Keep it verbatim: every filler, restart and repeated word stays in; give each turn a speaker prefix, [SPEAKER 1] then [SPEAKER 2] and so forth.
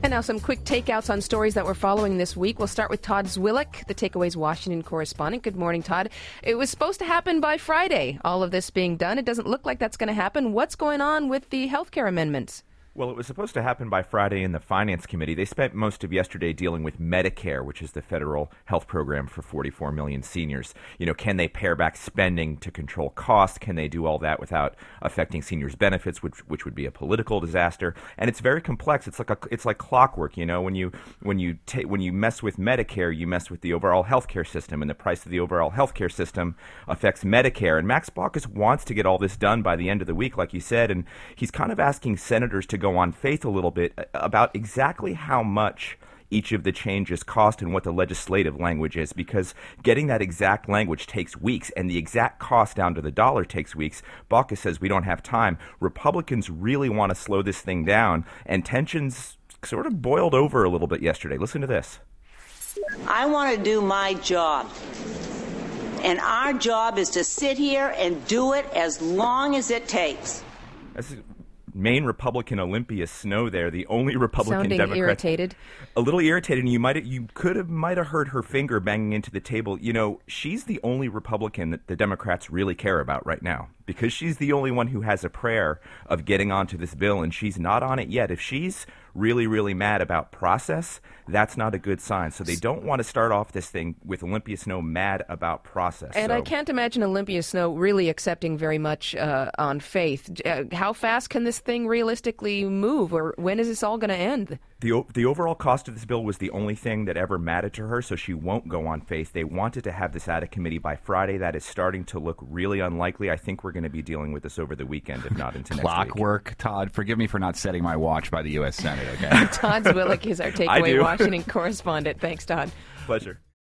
[SPEAKER 1] And now some quick takeouts on stories that we're following this week. We'll start with Todd Zwillich, the Takeaways Washington correspondent. Good morning, Todd. It was supposed to happen by Friday, all of this being done. It doesn't look like that's going to happen. What's going on with the healthcare amendments?
[SPEAKER 2] Well, it was supposed to happen by Friday in the Finance Committee. They spent most of yesterday dealing with Medicare, which is the federal health program for forty-four million seniors. You know, can they pare back spending to control costs? Can they do all that without affecting seniors' benefits, which which would be a political disaster? And it's very complex. It's like a, it's like clockwork. You know, when you when you ta- when you mess with Medicare, you mess with the overall healthcare system, and the price of the overall healthcare system affects Medicare. And Max Baucus wants to get all this done by the end of the week, like you said, and he's kind of asking senators to go on faith a little bit about exactly how much each of the changes cost and what the legislative language is, because getting that exact language takes weeks, and the exact cost down to the dollar takes weeks. Baucus says we don't have time. Republicans really want to slow this thing down, and tensions sort of boiled over a little bit yesterday. Listen to this.
[SPEAKER 3] I want to do my job. And our job is to sit here and do it as long as it takes.
[SPEAKER 2] That's Maine Republican Olympia Snowe there, the only Republican
[SPEAKER 1] Sounding
[SPEAKER 2] Democrat.
[SPEAKER 1] irritated.
[SPEAKER 2] A little irritated, and you might you could have might have heard her finger banging into the table. You know, she's the only Republican that the Democrats really care about right now, because she's the only one who has a prayer of getting onto this bill, and she's not on it yet. If she's really, really mad about process, that's not a good sign. So they don't want to start off this thing with Olympia Snowe mad about process.
[SPEAKER 1] And
[SPEAKER 2] so.
[SPEAKER 1] I can't imagine Olympia Snowe really accepting very much uh, on faith. Uh, how fast can this thing realistically move, or when is this all going to end?
[SPEAKER 2] The, the overall cost of this bill was the only thing that ever mattered to her, so she won't go on faith. They wanted to have this out of committee by Friday. That is starting to look really unlikely. I think we're going to be dealing with this over the weekend, if not into next week.
[SPEAKER 4] Clockwork, Todd. Forgive me for not setting my watch by the U S Senate, okay?
[SPEAKER 1] Todd Zwillich is our Takeaway Washington correspondent. Thanks, Todd.
[SPEAKER 2] Pleasure.